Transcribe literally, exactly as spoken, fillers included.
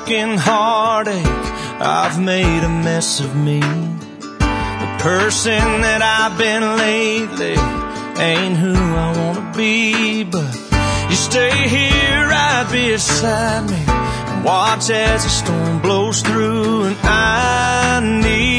broken heartache, I've made a mess of me. The person that I've been lately ain't who I wanna be, but you stay here right beside me and watch as the storm blows through, and I need